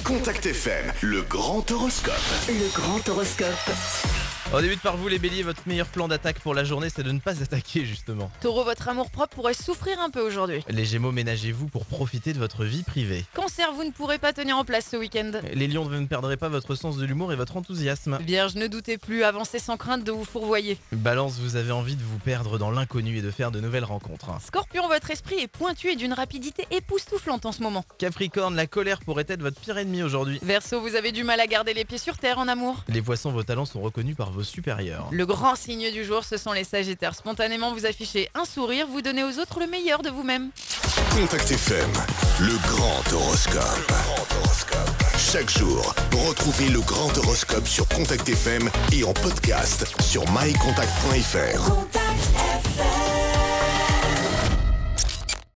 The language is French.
Contact FM, le grand horoscope. Le grand horoscope. On débute par vous les béliers, votre meilleur plan d'attaque pour la journée c'est de ne pas attaquer justement. Taureau, votre amour-propre pourrait souffrir un peu aujourd'hui. Les gémeaux, ménagez-vous pour profiter de votre vie privée. Cancer, vous ne pourrez pas tenir en place ce week-end. Les lions, vous ne perdrez pas votre sens de l'humour et votre enthousiasme. Vierge, ne doutez plus, avancez sans crainte de vous fourvoyer. Balance, vous avez envie de vous perdre dans l'inconnu et de faire de nouvelles rencontres. Scorpion, votre esprit est pointu et d'une rapidité époustouflante en ce moment. Capricorne, la colère pourrait être votre pire ennemi aujourd'hui. Verseau, vous avez du mal à garder les pieds sur terre en amour. Les poissons, vos talents sont reconnus par vos supérieurs. Le grand signe du jour, ce sont les sagittaires. Spontanément, vous affichez un sourire, vous donnez aux autres le meilleur de vous-même. Contact FM, le grand horoscope. Chaque jour, retrouvez le grand horoscope sur Contact FM et en podcast sur mycontact.fr.